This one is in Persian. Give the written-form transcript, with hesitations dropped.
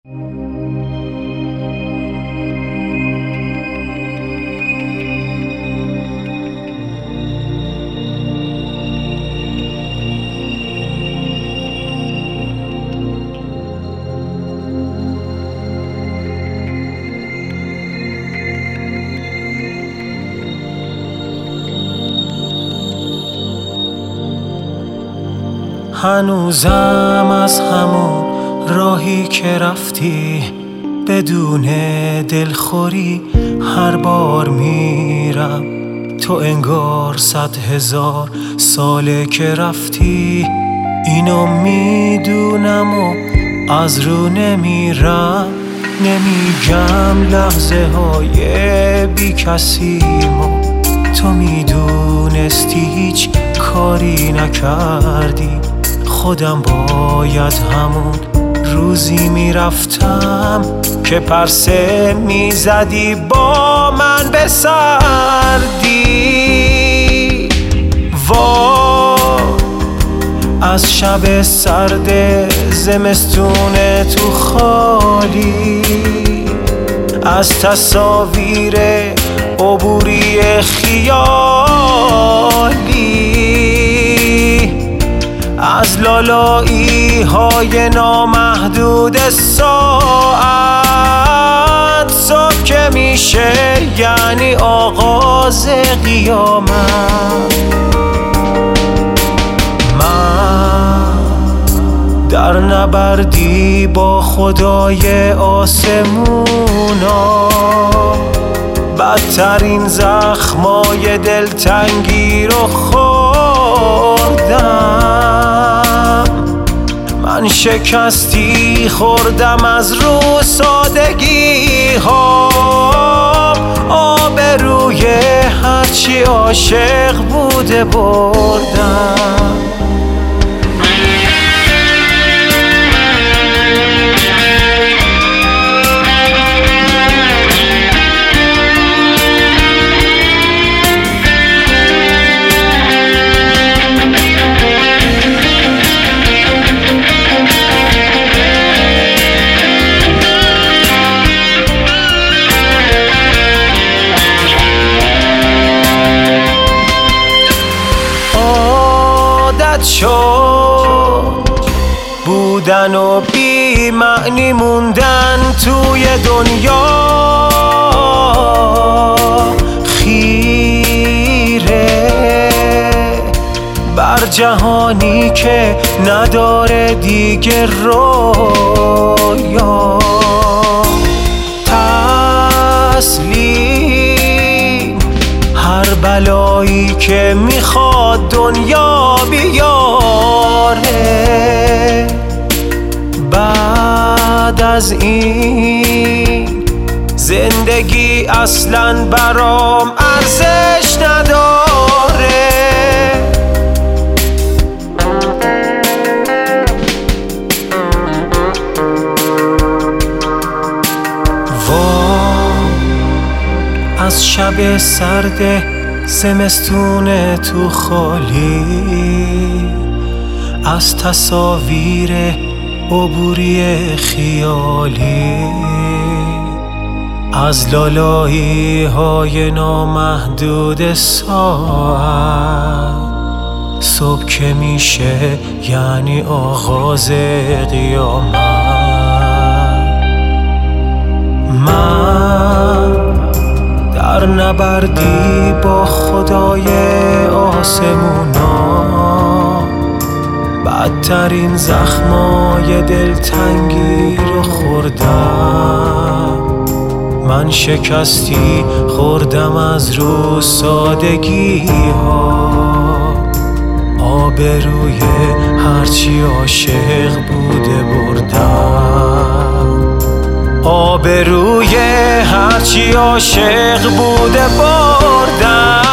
هنوزم از همون راهی که رفتی بدون دلخوری هر بار میرم. تو انگار 100,000 ساله که رفتی، اینو میدونم و از رو نمیرم. نمیگم لحظه های بی کسیمو تو میدونستی هیچ کاری نکردی. خودم باید همون روزی میرفتم که پرسه میزدی با من به سردی. وای از شب سرد زمستون تو خالی، از تصاویر عبوری خیالی، از لالایی های نامحدود ساعت. صبح که میشه یعنی آغاز قیامت. من در نبردی با خدای آسمونا، بدترین زخمای دلتنگی رو خوردم. من شکستی خوردم از رو سادگی ها، آبروی هرچی عاشق بوده بردم. شد بودن و بی معنی موندن توی دنیا، خیره بر جهانی که نداره دیگه رویا. تسلیم هر بلایی که میخواد دنیا بیاره. بعد از این زندگی اصلاً برام ارزش نداره. از شب سرد زمستون تو خالی، از تصاویر عبوری خیالی، از لالایی های نامحدود ساعت. صبح که میشه یعنی آغاز قیامت. من در نبردی با خدای آسمونا، بدترین زخمای دلتنگی رو خوردم. من شکستی خوردم از رو سادگی ها، آبروی هرچی عاشق بوده بردم. آبروی هرچی عاشق بوده بردم.